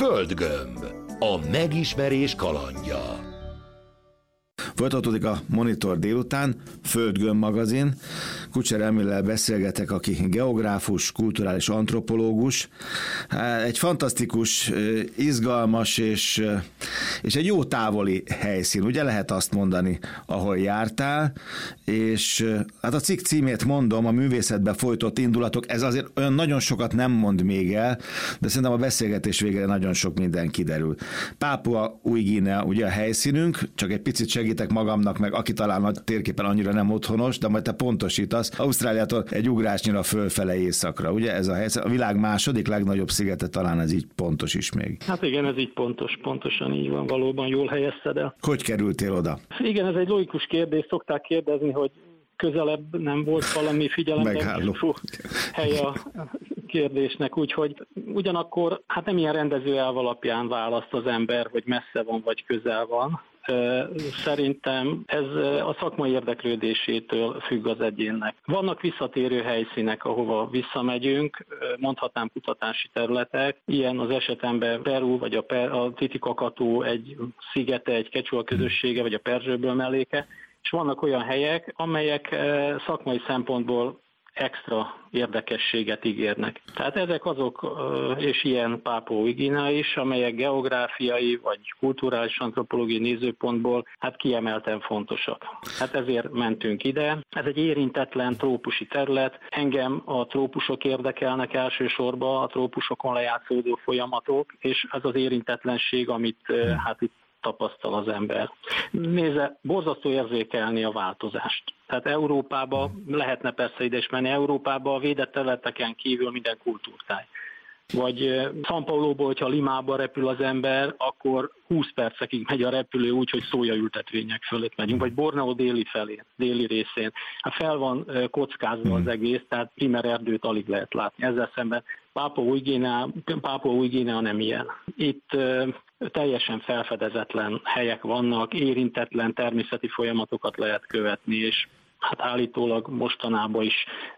Földgömb. A megismerés kalandja. Folytatódik a Monitor délután, Földgömb magazin. Kucser Emillel beszélgetek, aki geográfus, kulturális antropológus. Egy fantasztikus, izgalmas és egy jó távoli helyszín, ugye lehet azt mondani, ahol jártál, és hát a cikk címét mondom, a művészetbe folytott indulatok, ez azért olyan nagyon sokat nem mond még el, de szerintem a beszélgetés végére nagyon sok minden kiderül. Pápua Új-Guinea ugye a helyszínünk, csak egy picit segítek magamnak, meg aki talán a térképen annyira nem otthonos, de majd te pontosítasz. Ausztráliától egy ugrásnyira fölfele északra, ugye ez a helyszín, a világ második legnagyobb szigete, talán ez így pontos is még. Hát igen, ez így pontosan így van, valóban jól helyezted el. Hogy kerültél oda? Igen, ez egy logikus kérdés, szokták kérdezni, hogy közelebb nem volt valami figyelembe hely a kérdésnek, úgyhogy ugyanakkor hát nem ilyen rendező elv alapján választ az ember, hogy messze van vagy közel van. Szerintem ez a szakmai érdeklődésétől függ az egyénnek. Vannak visszatérő helyszínek, ahova visszamegyünk, mondhatnám kutatási területek, ilyen az esetemben Peru, vagy a Titicacató egy szigete, egy Quechua közössége, vagy a Perzsőből melléke, és vannak olyan helyek, amelyek szakmai szempontból extra érdekességet ígérnek. Tehát ezek azok, és ilyen Pápua Új-Guinea is, amelyek geográfiai vagy kulturális antropológiai nézőpontból hát kiemelten fontosak. Hát ezért mentünk ide. Ez egy érintetlen trópusi terület. Engem a trópusok érdekelnek elsősorban, a trópusokon lejátszódó folyamatok, és ez az érintetlenség, amit hát itt tapasztal az ember. Nézze, borzasztó érzékelni a változást. Tehát Európába, lehetne persze ide is menni, Európába a védett területeken kívül minden kultúrtáj. Vagy São Pauloból, hogyha Limába repül az ember, akkor 20 percekig megy a repülő úgy, hogy szójaültetvények fölött megyünk, vagy Borneo déli részén. Hát fel van kockázva az egész, tehát primer erdőt alig lehet látni. Ezzel szemben Pápua Új-Guinea nem ilyen. Itt teljesen felfedezetlen helyek vannak, érintetlen természeti folyamatokat lehet követni, és hát állítólag mostanában is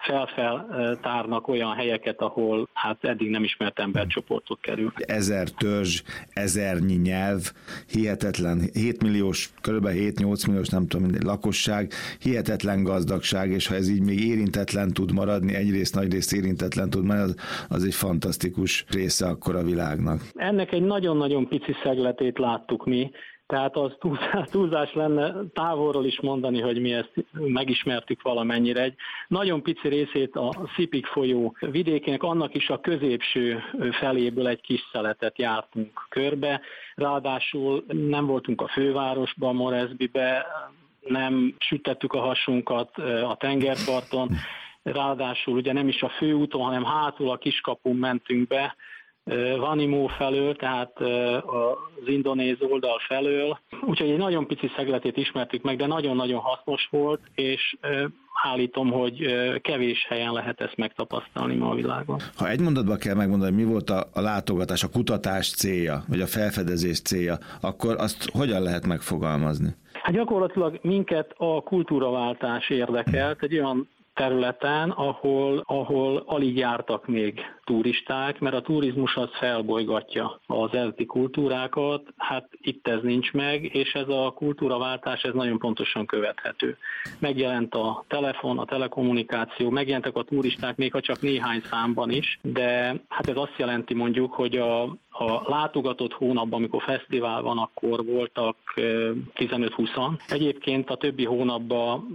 feltárnak olyan helyeket, ahol hát eddig nem ismert embercsoportok kerül. 1000 törzs, 1000-nyi nyelv, hihetetlen, 7 milliós, kb. 7-8 milliós, nem tudom, mindegy lakosság, hihetetlen gazdagság, és ha ez így még érintetlen tud maradni, egyrészt nagyrészt érintetlen tud maradni, az egy fantasztikus része akkor a világnak. Ennek egy nagyon-nagyon pici szegletét láttuk mi, tehát az túlzás lenne távolról is mondani, hogy mi ezt megismertük valamennyire. Egy nagyon pici részét a Szipik folyó vidékének, annak is a középső feléből egy kis szeletet jártunk körbe. Ráadásul nem voltunk a fővárosban, Moresbybe, nem sütettük a hasunkat a tengerparton, ráadásul ugye nem is a főúton, hanem hátul a kiskapun mentünk be, Vanimo felől, tehát az indonéz oldal felől. Úgyhogy egy nagyon pici szegletét ismertük meg, de nagyon-nagyon hasznos volt, és állítom, hogy kevés helyen lehet ezt megtapasztalni ma a világon. Ha egy mondatban kell megmondani, mi volt a látogatás, a kutatás célja, vagy a felfedezés célja, akkor azt hogyan lehet megfogalmazni? Hát gyakorlatilag minket a kultúraváltás érdekelt, egy olyan területen, ahol alig jártak még turisták, mert a turizmus az felbolygatja az eredeti kultúrákat, hát itt ez nincs meg, és ez a kultúraváltás ez nagyon pontosan követhető. Megjelent a telefon, a telekommunikáció, megjelentek a turisták, még ha csak néhány számban is, de hát ez azt jelenti mondjuk, hogy a látogatott hónapban, amikor fesztivál van, akkor voltak 15-20-an. Egyébként a többi hónapban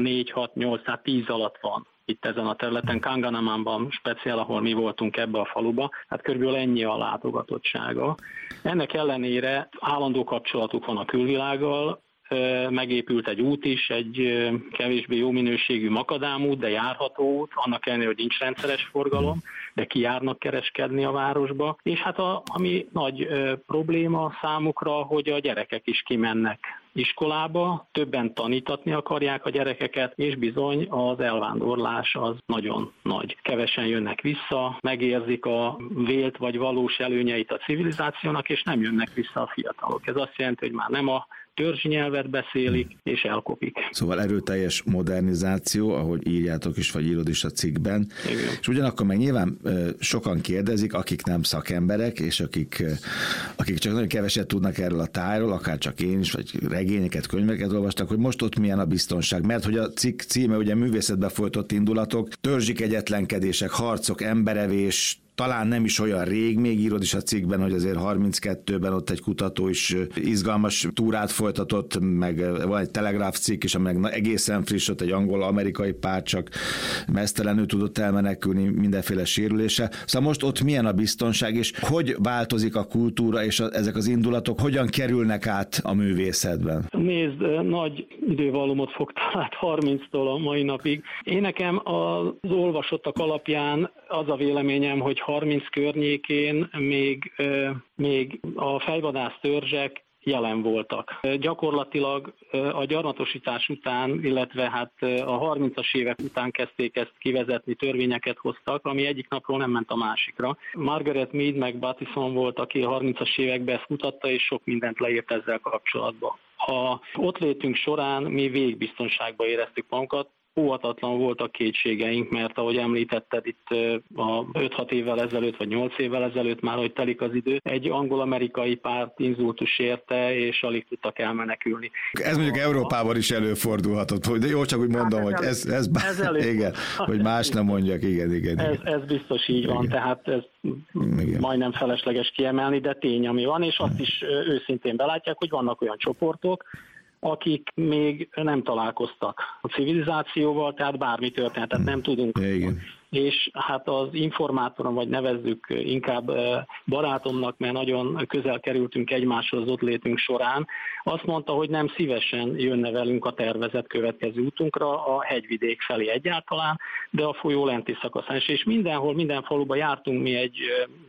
4-6-8, tehát 10 alatt van itt ezen a területen, Kanganamánban speciál, ahol mi voltunk ebbe a faluba, hát körülbelül ennyi a látogatottsága. Ennek ellenére állandó kapcsolatuk van a külvilággal, megépült egy út is, egy kevésbé jó minőségű makadrámút, de járható út, annak ellenére, hogy nincs rendszeres forgalom, de kijárnak kereskedni a városba. És hát ami nagy probléma számukra, hogy a gyerekek is kimennek iskolába, többen tanítatni akarják a gyerekeket, és bizony az elvándorlás az nagyon nagy. Kevesen jönnek vissza, megérzik a vélt vagy valós előnyeit a civilizációnak, és nem jönnek vissza a fiatalok. Ez azt jelenti, hogy már nem a törzsnyelvet beszélik, és elkopik. Szóval erőteljes modernizáció, ahogy írjátok is, vagy írod is a cikkben. Igen. És ugyanakkor meg nyilván sokan kérdezik, akik nem szakemberek, és akik csak nagyon keveset tudnak erről a tájról, akár csak én is, vagy regényeket, könyveket olvastak, hogy most ott milyen a biztonság. Mert hogy a cikk címe ugye művészetbe folytott indulatok, törzsi kegyetlenkedések, harcok, emberevés, talán nem is olyan rég, még írod is a cikkben, hogy azért 32-ben ott egy kutató is izgalmas túrát folytatott, meg van egy Telegraph cikk is, amely egészen friss, ott egy angol-amerikai pár csak meztelenül tudott elmenekülni mindenféle sérülése. Szóval most ott milyen a biztonság, és hogy változik a kultúra, és ezek az indulatok hogyan kerülnek át a művészetben? Nézd, nagy idővallomot fog talált 30-tól a mai napig. Én nekem az olvasottak alapján az a véleményem, hogy 30 környékén még a fejvadász törzsek jelen voltak. Gyakorlatilag a gyarmatosítás után, illetve hát a 30-as évek után kezdték ezt kivezetni, törvényeket hoztak, ami egyik napról nem ment a másikra. Margaret Mead meg Battison volt, aki a 30-as években ezt kutatta, és sok mindent leírt ezzel kapcsolatban. A ott létünk során mi végbiztonságban éreztük magunkat, óhatatlan voltak kétségeink, mert ahogy említetted itt a 5-6 évvel ezelőtt, vagy 8 évvel ezelőtt már, hogy telik az idő, egy angol-amerikai párt inzultus érte, és alig tudtak elmenekülni. Ez mondjuk Európában is előfordulhatott, hogy jó, csak úgy mondom, hogy ez igen, hogy más nem mondjak, igen. Ez biztos így van, tehát ez igen. Majdnem felesleges kiemelni, de tény, ami van, és azt is őszintén belátják, hogy vannak olyan csoportok, akik még nem találkoztak a civilizációval, tehát bármi történetet nem tudunk. Igen. És hát az informátorom, vagy nevezzük inkább barátomnak, mert nagyon közel kerültünk egymáshoz az ott létünk során, azt mondta, hogy nem szívesen jönne velünk a tervezett következő útunkra, a hegyvidék felé egyáltalán, de a folyó lenti szakaszán. És mindenhol, minden faluba jártunk mi egy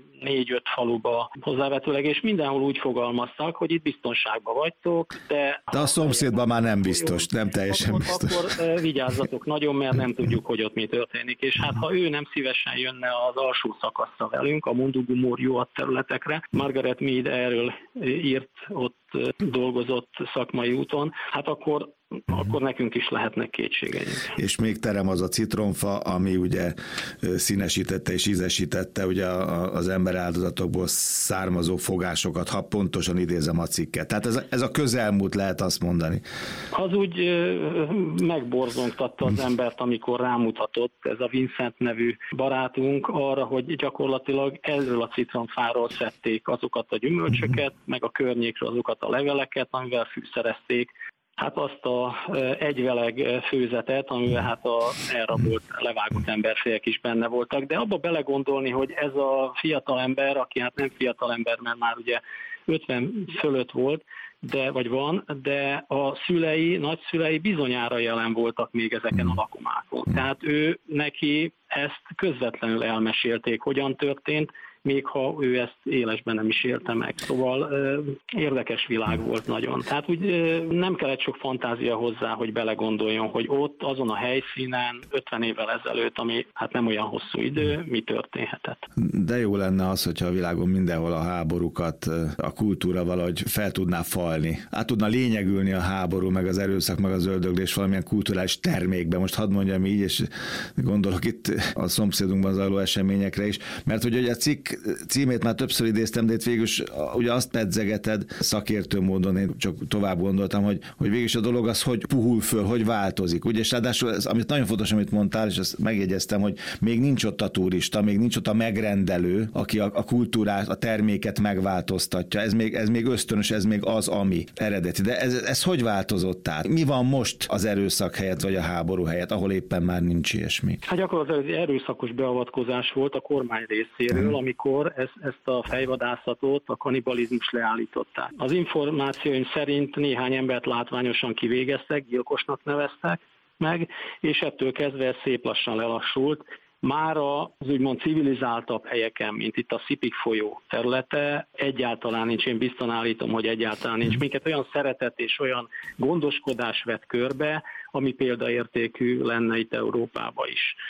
4-5 faluba hozzávetőleg, és mindenhol úgy fogalmaztak, hogy itt biztonságban vagytok, de a szomszédban már nem biztos, nem teljesen biztos. Akkor vigyázzatok nagyon, mert nem tudjuk, hogy ott mi történik. És hát ha ő nem szívesen jönne az alsó szakaszra velünk, a Mundugumur-Juat területekre, Margaret Mead erről írt, ott dolgozott szakmai úton, hát akkor nekünk is lehetnek kétségeink. És még terem az a citromfa, ami ugye színesítette és ízesítette ugye az emberáldozatokból származó fogásokat, ha pontosan idézem a cikket. Tehát ez a közelmúlt, lehet azt mondani. Az úgy megborzongtatta az embert, amikor rámutatott ez a Vincent nevű barátunk arra, hogy gyakorlatilag erről a citromfáról szedték azokat a gyümölcsöket, meg a környékről azokat a leveleket, amivel fűszerezték hát azt a egyveleg főzetet, amivel hát a elrabolt, levágott emberfejek is benne voltak. De abba belegondolni, hogy ez a fiatal ember, aki hát nem fiatal ember, mert már ugye 50 fölött volt, de a szülei, nagyszülei bizonyára jelen voltak még ezeken a lakomákon. Tehát neki ezt közvetlenül elmesélték, hogyan történt, még ha ő ezt élesben nem is élte meg. Szóval érdekes világ volt nagyon. Tehát úgy nem kellett sok fantázia hozzá, hogy belegondoljon, hogy ott, azon a helyszínen 50 évvel ezelőtt, ami hát nem olyan hosszú idő, mi történhetett. De jó lenne az, hogyha a világon mindenhol a háborúkat a kultúra valahogy fel tudná falni. Át tudna lényegülni a háború, meg az erőszak, meg az öldöglés valamilyen kulturális termékbe. Most hadd mondjam így, és gondolok itt a szomszédunkban zajló eseményekre is, mert hogy a cikk címét már többször idéztem, de itt végülis ugye azt pedzegeted szakértő módon, én csak tovább gondoltam, hogy végülis a dolog az, hogy puhul föl, hogy változik. Ugye, és ráadásul ez, amit nagyon fontos, amit mondtál, és ezt megjegyeztem, hogy még nincs ott a turista, még nincs ott a megrendelő, aki a kultúrát, a terméket megváltoztatja. Ez még ösztönös, ez még az, ami eredeti. De ez hogy változott át? Mi van most az erőszak helyett, vagy a háború helyett, ahol éppen már nincs ilyesmi? Hát gyakorlatilag egy erőszakos beavatkozás volt a kormány részéről, amikor ezt a fejvadászatot, a kanibalizmus leállították. Az információim szerint néhány embert látványosan kivégeztek, gyilkosnak neveztek meg, és ettől kezdve ez szép lassan lelassult. Már az úgymond civilizáltabb helyeken, mint itt a Szipik folyó területe, egyáltalán nincs, én biztosan állítom, hogy egyáltalán nincs. Minket olyan szeretet és olyan gondoskodás vett körbe, ami példaértékű lenne itt Európában is.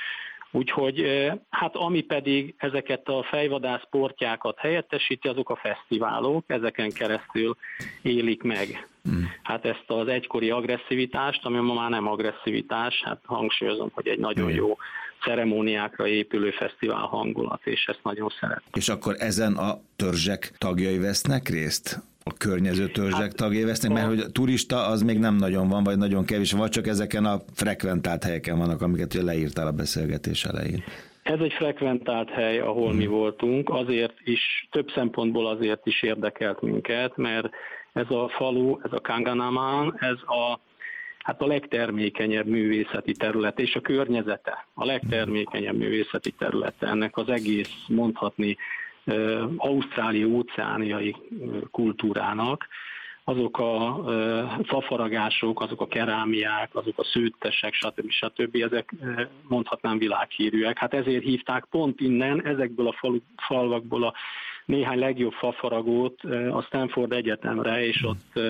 Úgyhogy hát ami pedig ezeket a fejvadász sportjákat helyettesíti, azok a fesztiválok, ezeken keresztül élik meg. Hát ezt az egykori agresszivitást, ami ma már nem agresszivitás, hát hangsúlyozom, hogy egy nagyon jó ceremóniákra épülő fesztivál hangulat, és ezt nagyon szeretem. És akkor ezen a törzsek tagjai vesznek részt? A környező törzsek tagjai vesznek, mert hogy a turista az még nem nagyon van, vagy nagyon kevés, vagy csak ezeken a frekventált helyeken vannak, amiket ugye leírtál a beszélgetés elején. Ez egy frekventált hely, ahol mi voltunk, azért is, több szempontból azért is érdekelt minket, mert ez a falu, ez a Kanganamán, ez a legtermékenyebb művészeti terület, és a környezete a legtermékenyebb művészeti területe ennek az egész, mondhatni, ausztráliai óceániai kultúrának. Azok a fafaragások, azok a kerámiák, azok a szőttesek, stb. Ezek mondhatnám világhírűek. Hát ezért hívták pont innen, ezekből a falvakból a néhány legjobb fafaragót a Stanford Egyetemre, és ott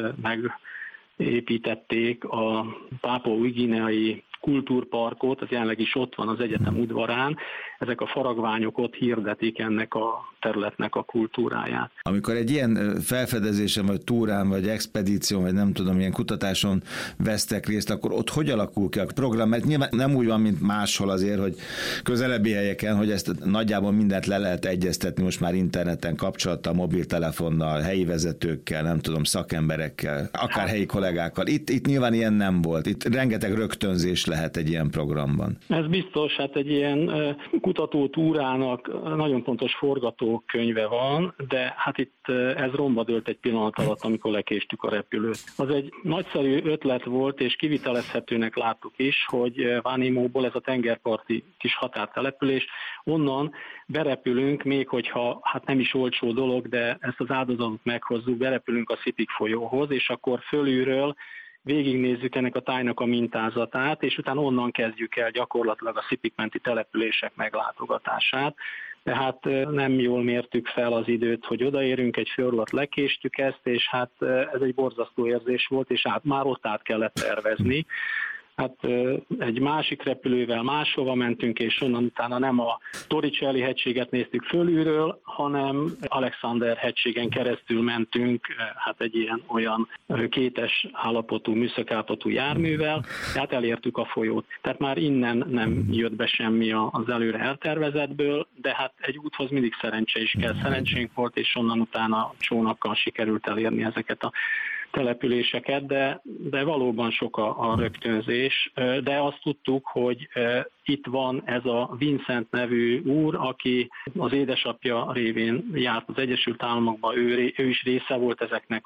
megépítették a Pápua Új-Guineai kultúrparkot, az jelenleg is ott van az egyetem udvarán. Ezek a faragványok ott hirdetik ennek a területnek a kultúráját. Amikor egy ilyen felfedezésen, vagy túrán, vagy expedíción, vagy nem tudom, ilyen kutatáson vesztek részt, akkor ott hogy alakul ki a program? Mert nyilván nem úgy van, mint máshol azért, hogy közelebbi helyeken, hogy ezt nagyjából mindent le lehet egyeztetni most már interneten, kapcsolattal, mobiltelefonnal, helyi vezetőkkel, nem tudom, szakemberekkel, akár helyi kollégákkal. Itt nyilván ilyen nem volt. Itt rengeteg rögtönzés lehet egy ilyen programban. Ez biztos, hát egy ilyen kutatótúrának nagyon pontos forgatókönyve van, de hát itt ez romba dőlt egy pillanat alatt, amikor lekéstük a repülőt. Az egy nagyszerű ötlet volt, és kivitelezhetőnek láttuk is, hogy Vanimóból, ez a tengerparti kis határtelepülés, onnan berepülünk, még hogyha hát nem is olcsó dolog, de ezt az áldozatot meghozzuk, berepülünk a Sepik folyóhoz, és akkor fölülről végignézzük ennek a tájnak a mintázatát, és utána onnan kezdjük el gyakorlatilag a Sepik-menti települések meglátogatását. Tehát nem jól mértük fel az időt, hogy odaérünk, egy fő alatt lekéstük ezt, és hát ez egy borzasztó érzés volt, és már ott át kellett tervezni. Hát egy másik repülővel máshova mentünk, és onnan utána nem a Torricelli hegységet néztük fölülről, hanem Alexander hegységen keresztül mentünk, hát egy ilyen-olyan kétes állapotú, műszakállapotú járművel, tehát elértük a folyót. Tehát már innen nem jött be semmi az előre eltervezetből, de hát egy úthoz mindig szerencse is kell. Szerencsénk volt, és onnan utána csónakkal sikerült elérni ezeket a településeket, de valóban sok a rögtönzés, de azt tudtuk, hogy itt van ez a Vincent nevű úr, aki az édesapja révén járt az Egyesült Államokban, ő is része volt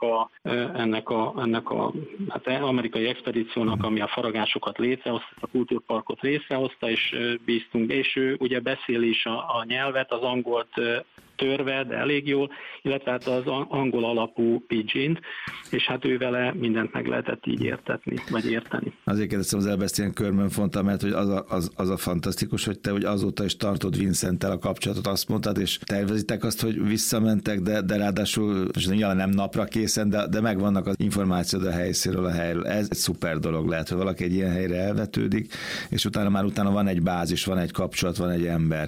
ennek a hát amerikai expedíciónak, ami a faragásokat létrehozta, a kultúrparkot létrehozta, és bíztunk, és ő ugye beszél is a nyelvet, az angolt törve, de elég jól, illetve hát az angol alapú pidgint, és hát ő vele mindent meg lehetett így értetni, vagy érteni. Azért kérdeztem az elbeszélni körmön fonta, mert hogy az a fantasztikus, hogy te hogy azóta is tartod Vincenttel a kapcsolatot, azt mondtad, és tervezitek azt, hogy visszamentek, de ráadásul nyilván nem napra készen, de megvannak az információd a helyszínről, a helyről. Ez egy szuper dolog lehet, hogy valaki egy ilyen helyre elvetődik, és utána van egy bázis, van egy kapcsolat, van egy ember,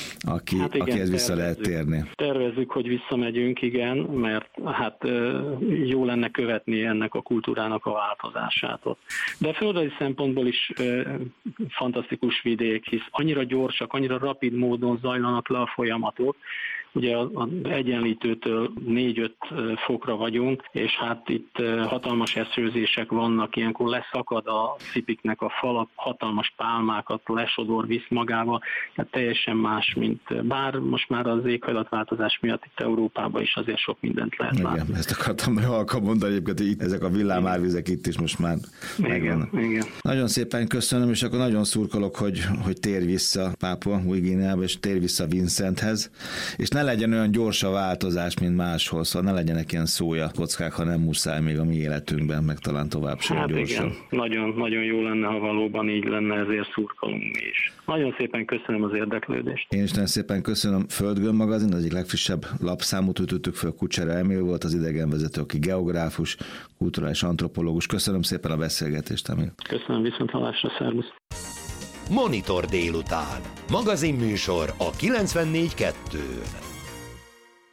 akihez vissza lehet térni. Tervezzük, hogy visszamegyünk, igen, mert hát jó lenne követni ennek a kultúrának a változását ott. De földrajzi szempontból is fantasztikus vidék, hisz annyira gyorsak, annyira rapid módon zajlanak le a folyamatok. Ugye az Egyenlítőtől 4-5 fokra vagyunk, és hát itt hatalmas esőzések vannak, ilyenkor leszakad a Sepiknek a fala, hatalmas pálmákat lesodor, visz magával, hát teljesen más, mint bár most már az éghajlatváltozás miatt itt Európában is azért sok mindent lehet látni. Igen, ezt akartam halkan mondani, egyébként itt ezek a villámárvizek itt is most már megvannak. Igen. Nagyon szépen köszönöm, és akkor nagyon szurkolok, hogy tér vissza Pápua Új-Guineába, és tér vissza Vincenthez, és ne legyen olyan gyors a változás, mint máshol, szóval ne legyenek ilyen szója kockák, ha nem muszáj még a mi életünkben, meg talán tovább sem gyorsan. Igen, nagyon, nagyon jó lenne, ha valóban így lenne, ezért szurkolunk mi is. Nagyon szépen köszönöm az érdeklődést. Én is nagyon szépen köszönöm. Földgömb magazin, az egyik legfrissebb lapszámot ütöttük föl, Kucsera Emil volt az idegenvezető, aki geográfus, kulturális antropológus. Köszönöm szépen a beszélgetést, Emil. Köszönöm, viszonthallásra, szervusz. Monitor délután. Magazinműsor a 94.2-n.